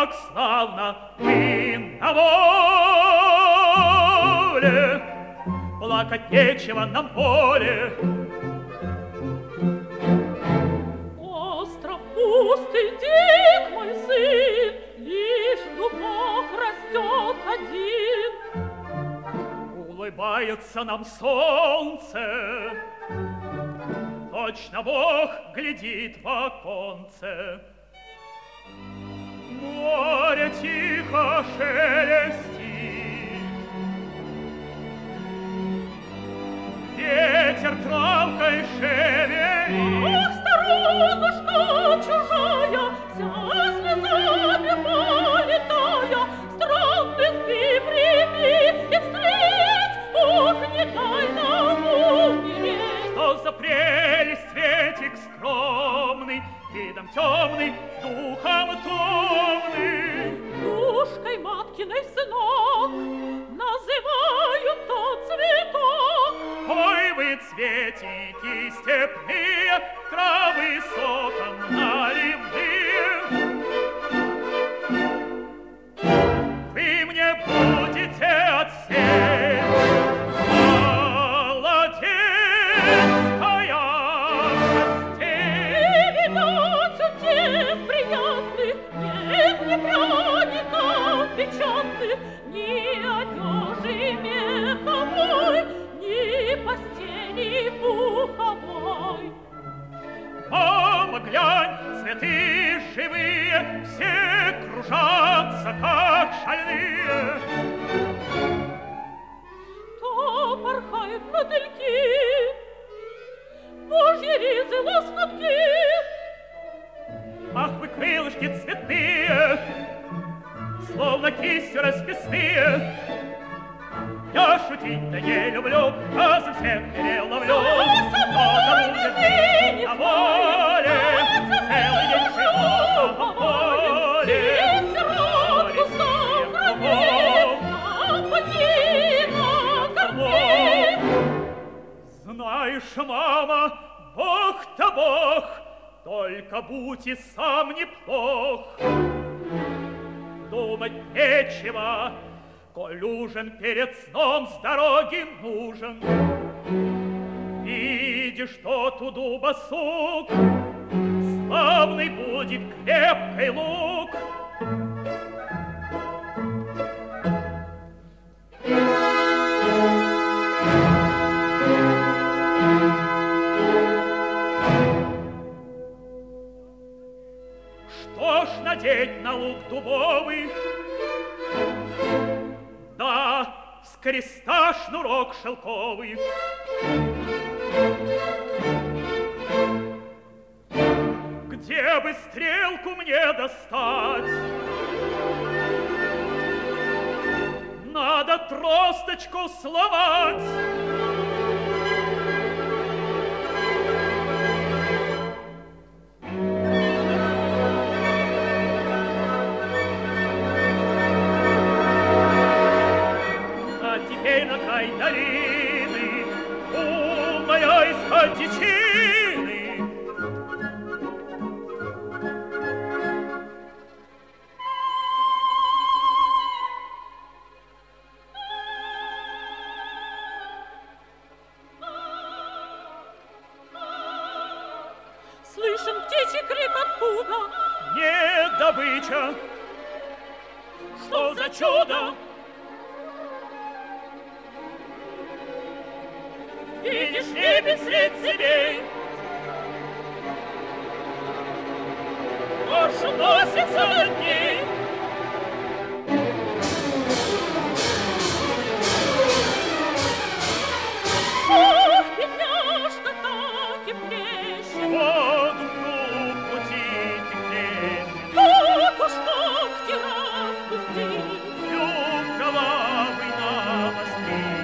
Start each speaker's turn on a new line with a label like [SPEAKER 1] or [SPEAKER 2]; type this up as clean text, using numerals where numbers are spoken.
[SPEAKER 1] как славно мы на воле, плакать нечего нам поле.
[SPEAKER 2] Остров пустый, дик мой сын, лишь дубок растет один.
[SPEAKER 1] Улыбается нам солнце, точно Бог глядит в оконце. Море тихо шелестит, ветер травкой шевелит.
[SPEAKER 2] Ах, сторонушка чужая, вся слезами полетая, странных ты прими и встреть, ох, не дай нам умереть.
[SPEAKER 1] Что за прелесть ветик скромный, видом темный, духом томный.
[SPEAKER 2] Душкой маткиной сынок называют тот цветок.
[SPEAKER 1] Ой, вы цветики степные, травы соком наливные. Вы мне будете отсеять молодецкая постель.
[SPEAKER 2] И видать у тех приятных нет ни пряников печатных, ни одежи меховой, ни постели пуховой.
[SPEAKER 1] Мама, глянь, цветы живые, все кружатся, как шальные.
[SPEAKER 2] То порхают мотыльки, божьи ризы лоскутки.
[SPEAKER 1] Ах, вы крылышки цветные, словно кистью расписные. Я шутить да не люблю, а за всех переловлю.
[SPEAKER 2] Собой не ты, не
[SPEAKER 1] на воле, целый день живу на воле.
[SPEAKER 2] Весь рот кусок крови, напади на корми.
[SPEAKER 1] Знаешь, мама, Бог-то Бог, только будь и сам неплох. Думать нечего, коль ужин перед сном с дороги нужен. Видишь, тот у дуба сук, славный будет крепкий лук. Что ж надеть на лук дубовый? Да, с креста шнурок шелковый. Где бы стрелку мне достать? Надо тросточку сломать. На край долины, умная из-под дичины.
[SPEAKER 2] Слышен птичий крик оттуда.
[SPEAKER 1] Не добыча. Что за чудо? Видишь, небе след себе, ложь носится над ней.
[SPEAKER 2] Ох, бедняжка, так и плещет.
[SPEAKER 1] Воду круг пути теплее,
[SPEAKER 2] Вот уж ногти распустил.
[SPEAKER 1] клюв кровавый навострил.